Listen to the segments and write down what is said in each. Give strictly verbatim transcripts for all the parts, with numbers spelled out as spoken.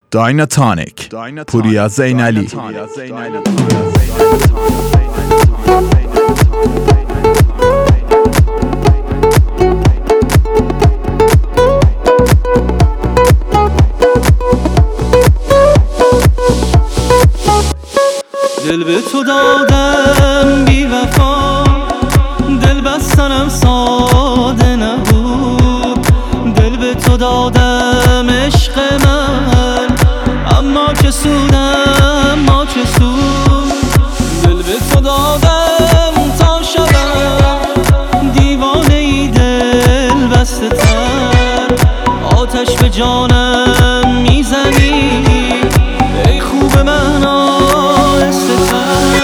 دایناتونیک پوریا زینالی. دل به تو دادم بی وفا، دل بستنم ساده نبود. دل به تو دادم عشق من، اما چه سودم ما چه سود. دل به تو دادم تا شدم دیوانه ای دل بسته تر. آتش به جانم میزنی ای خوب من آهسته تر.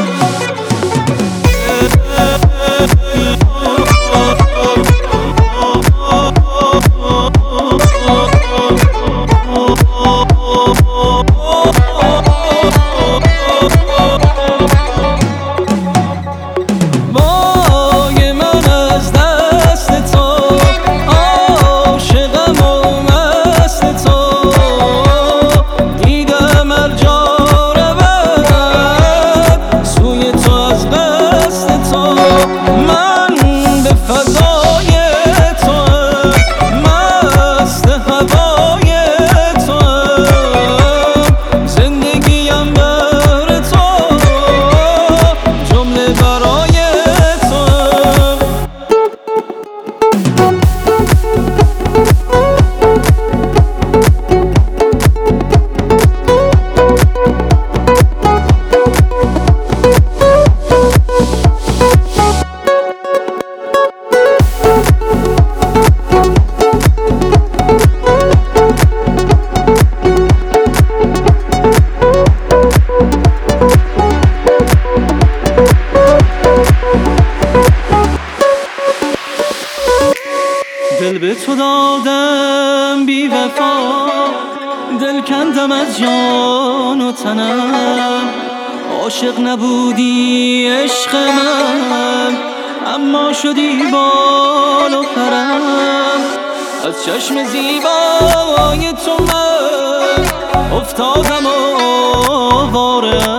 دل به تو دادم بی وفا، دل کندم از جان و تنم. عاشق نبودی عشق من، اما شدی بال و پرم. از چشم زیبای تو من افتادم و آواره.